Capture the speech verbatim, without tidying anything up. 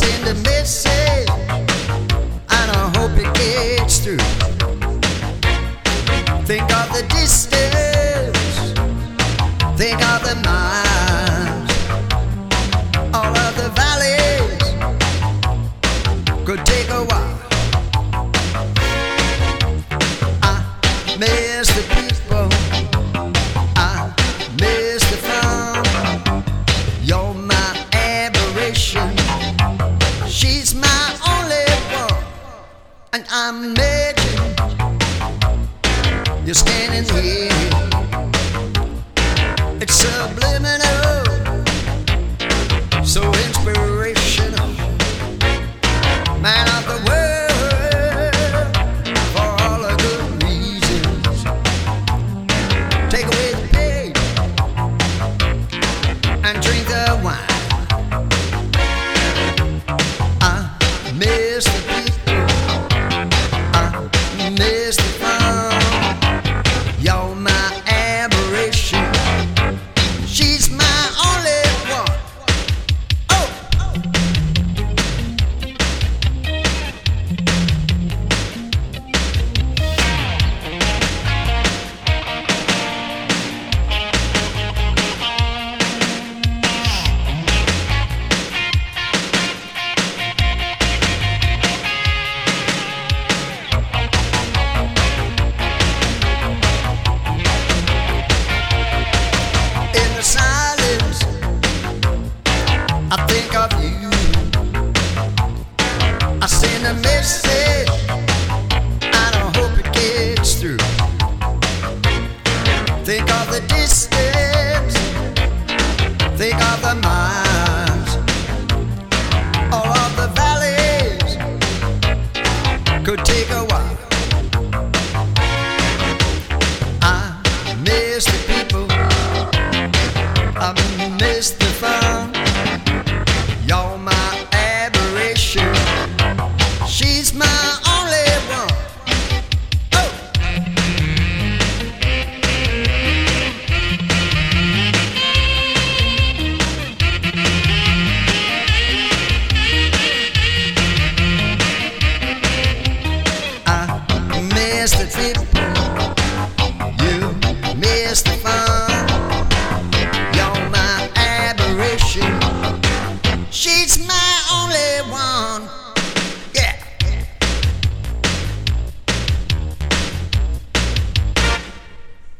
send a message and I hope it gets through. Think of the distance, think of the miles, all of the valleys could take a while. I miss the people, I miss the fun. You're my aberration, she's my only one, and I'm making you're standing here. It's subliminal, so inspirational. Man of the world, for all the good reasons. Take away the pain and drink the wine. I miss the people, I miss the fun. You're my aberration, she's my only one. Oh, in the silence, I think of you. I send a message and I hope it gets through. Think of the distance, think of the miles, all of the valleys could take a while. I miss the people, I miss the